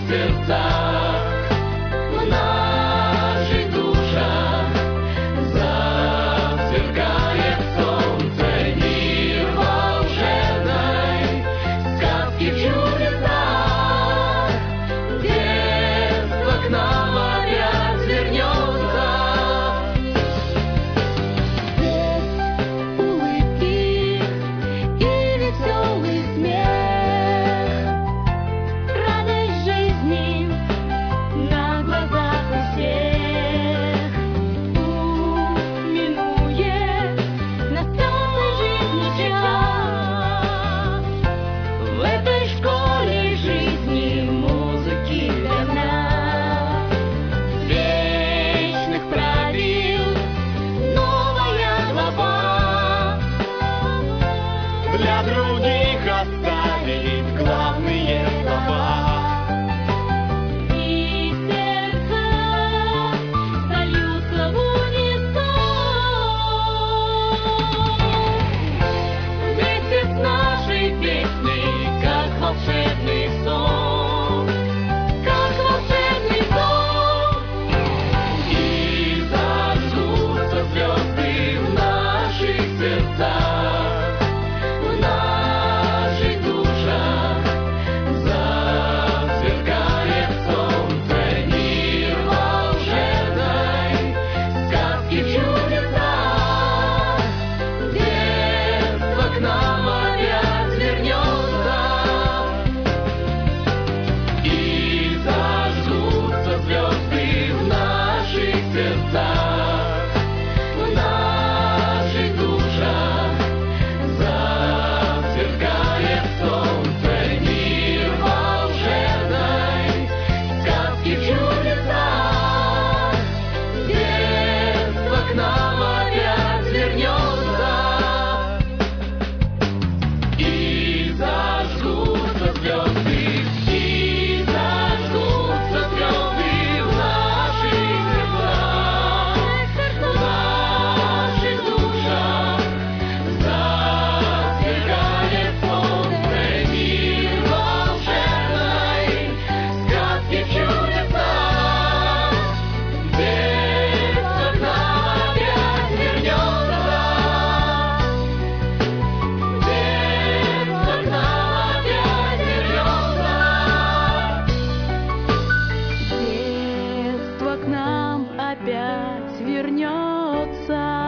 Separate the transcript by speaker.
Speaker 1: сердцах, в наших душах засверкает солнце. Мир волшебной сказки в чудесах, детство к нам опять вернется.
Speaker 2: Здесь улыбки и веселый смех, радость жизни на глазах у всех. Минует нас темный жизни час, в этой школе жизни музыки для нас. Вечных правил новая глава,
Speaker 1: Для других оставить главные слова.
Speaker 2: и сердца сольются в унисон.
Speaker 1: Вместе с нашей песней, как волшебный сон, как волшебный сон. И зажгутся звезды в наших сердцах, в наших душах засверкает солнце. Мир волшебной сказки в чудесах, детство к нам опять вернется. И зажгутся звезды в наших сердцах, в наших душах засверкает солнце. Мир волшебной сказки в чудесах, детство к нам опять вернется. И зажгутся звезды, и зажгутся звезды в наших сердцах, в наших душах засверкает солнце. Мир волшебной сказки в чудесах, детство к нам опять вернется. Детство к нам опять вернется.
Speaker 2: детство к нам опять вернется.